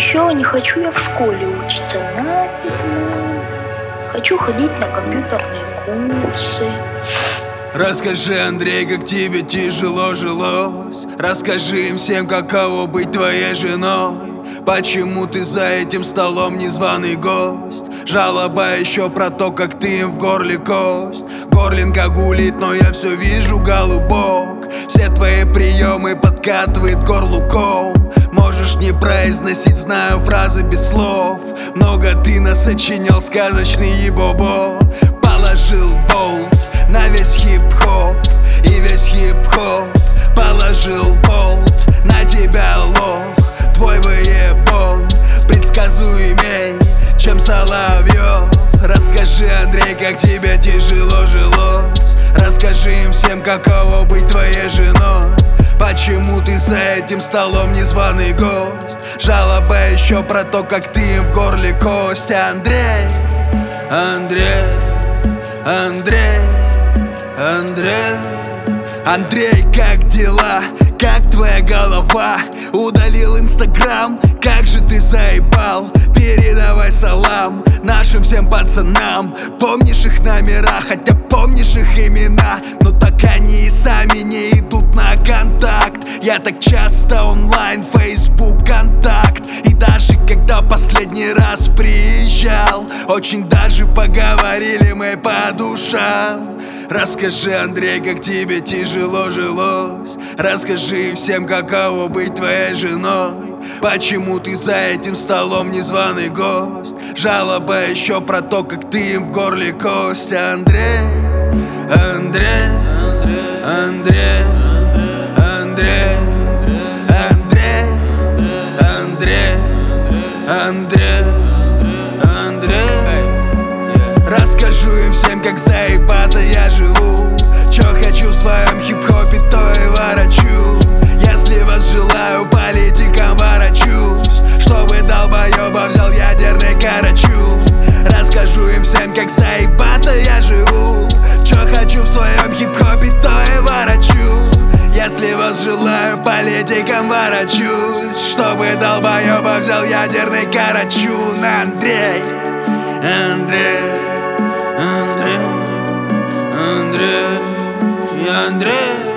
еще не хочу я в школе учиться, нафиг. Хочу ходить на компьютерные курсы. Расскажи, Андрей, как тебе тяжело жилось. Расскажи им всем, каково быть твоей женой. Почему ты за этим столом незваный гость? Жалоба еще про то, как ты им в горле кость. Горлинка гулит, но я все вижу, голубок. Все твои приемы подкатывает горлу ком. Можешь не произносить, знаю фразы без слов. Много ты насочинял сказочный ебобо. Положил болт на весь хип-хоп, и весь хип-хоп положил болт на тебя, лох. Твой выебон предсказуемей, чем Соловьев. Расскажи, Андрей, как тебе тяжело жилось. Расскажи им всем, каково быть твоей женой. Почему ты за этим столом незваный гость? Жалоба еще про то, как ты им в горле кость. Андрей, Андрей, Андрей, Андрей, Андрей, как дела? Как твоя голова? Удалил Инстаграм? Как же ты заебал? Передавай салам нашим всем пацанам. Помнишь их номера, хотя помнишь их имена, но так они и сами не идут на контакт. Я так часто онлайн, Facebook, контакт. И даже когда последний раз приезжал, очень даже поговорили мы по душам. Расскажи, Андрей, как тебе тяжело жилось. Расскажи всем, каково быть твоей женой. Почему ты за этим столом незваный гость? Жалоба еще про то, как ты им в горле кость. Андрей, Андрей, Андрей, Андрей, Андрей, Андрей, Андрей, Андрей. Расскажу им всем, как заебато я живу. Чё хочу в своем хип-хопе, то и ворочу. Если вас желаю, политикам ворочусь. Чтобы долбоёба взял ядерный карачу. Расскажу им всем, как заебато я живу. Чё хочу в своем хип-хопе, то и ворочу. Если вас желаю, политикам ворочусь. Чтобы долбоёба взял ядерный карачун. Андрей, Андрей, Андрей, Андрей, Андрей.